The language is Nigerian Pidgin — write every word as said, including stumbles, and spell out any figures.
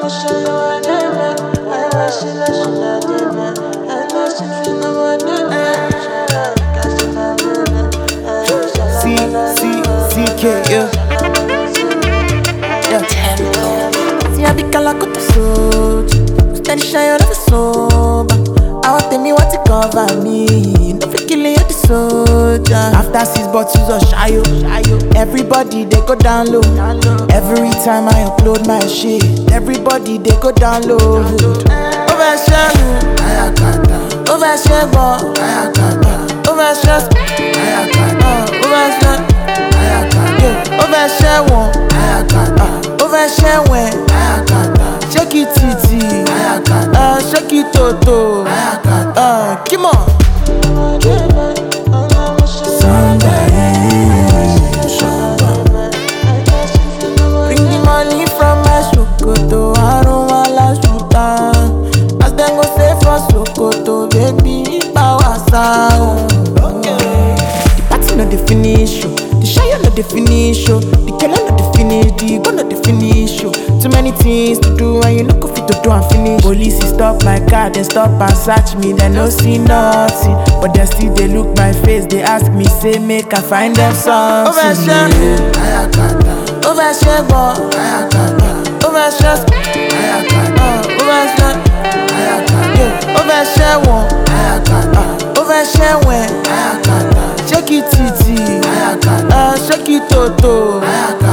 C, C, C, K, yeah. Yeah. See, I be calacuta soldier. Steady shine on the sober. I want tell me what to cover me. No be killing you the soldier. After six bottles of shayo, everybody they go down low. Every time I upload my shit, everybody they go down low. Overshadow, Ayakata, overshadow, ayakata, overstress, ayakata, overstress, ayakata, overshadow, ayakata, overshadow. ayakata, Shake it, titi, ayakata, uh, shake it, toto, ayakata. uh, come on. Bring the money from my Sokoto, I don't want last shooter. As them go say for Sokoto, baby, power sound. The party not the finish, oh. The shy not the finish, oh. The killer not the finish, the gun not the finish, oh. Too many things to do and you no go fit to do and finish. Police stop my car, they stop and search me, they no see nothing, but they still they look my face, they ask me say make I find them something. Overshare, Ayakata, overshare, ayakata, overstress, ayakata, uh, overstress, ayakata, overshare one, ayakata, overshare when. ayakata, Shake it, titi, ayakata, uh, shake it, toto. ayakata.